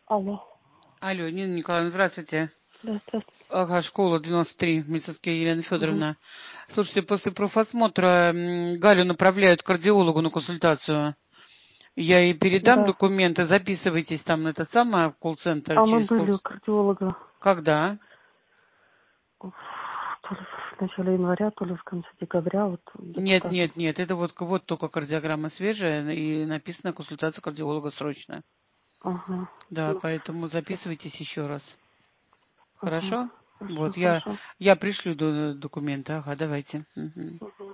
Алло. Алло, Нина Николаевна, здравствуйте. Да, здравствуйте. Ага, школа 93, Мисовская Елена Угу. Федоровна. Слушайте, после профосмотра Галю направляют к кардиологу на консультацию. Я ей передам Да. документы, записывайтесь там на это самое, в колл-центр А мы через были у полчаса. кардиолога Когда? то ли в начале января, то ли в конце декабря, вот где-то Нет, так. нет, нет, это вот только кардиограмма свежая и написано консультация кардиолога срочная. Ага. Да, Ну, поэтому сейчас. записывайтесь еще раз. Ага. Хорошо? Хорошо, Вот, хорошо. я пришлю документы. Ага, давайте. Мгм. Угу.